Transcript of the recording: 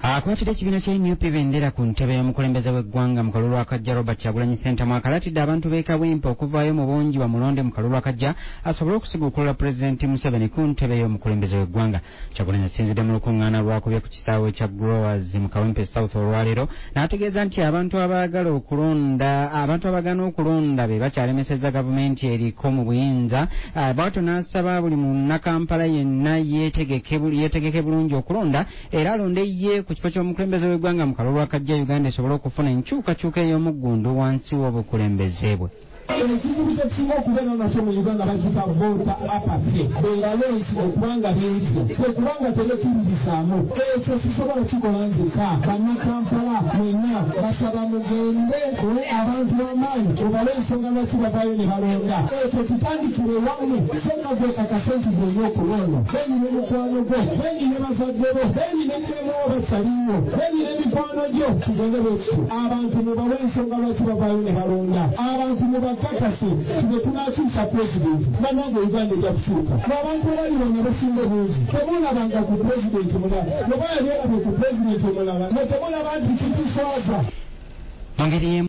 Akwatidde ekibiina kya NUP bendera ku ntebe y'omukulembeze w'eggwanga mu kalulu akajja Robert Kyagulanyi Ssentamu akalatidde abantu b'e Kawempe okuvaayo mu bungi bamulonde mu kalulu akajja asobole okusigukula Pulezidenti Museveni ku ntebe y'omukulembeze w'eggwanga. Kyagulanyi asinzidde mu lukuŋŋaana lwakubye ku kisaawe kya Growers mu Kawempe South olwaleero n'ategeeza nti abantu abagaana okulonda be bakyalemesezza gavumenti eriko mu buyinza. Bw'atyo n'asaba buli munnakampala yenna yeetegeke bulungi okulonda era alonde ye ku kifo ky'omukulembeze w'eggwanga mu kalulu akajja Uganda esobole okufuna enkyukakyuka ey'omuggundu wansi w'obukulembeze bwe. Ekizibu kyekisinga okubeera nakyo mu Uganda bakiyita voota apathy. Beeralesi okubanga beetyo okubanga tebekkiririzaamu ekyo kisobola kikola nzika. Bannakampala mwenna basaba mugende abantu b'amaanyi obale ensonga lwaki bavaayo ne balonda. Ekyo kitandikire wamu senga gwekakase nti gwenya okulonda. Beni ne mukwano gwo, beni ne bazadde bo, beni ne nnemo basaliwo, beni ne mikwano gyo kigende bwekityo. Abantu mubawe ensonga lwaki bavaayo ne balonda. Abantu kakasi tube tunakiisa pulezidenti bannange Uganda ejja kukyuka. Abantu abalirona basinga bungi temulabanga ku pulezidenti mulala oba yali olabye ku pulezidenti omulala ne temulaba nti kituswaza.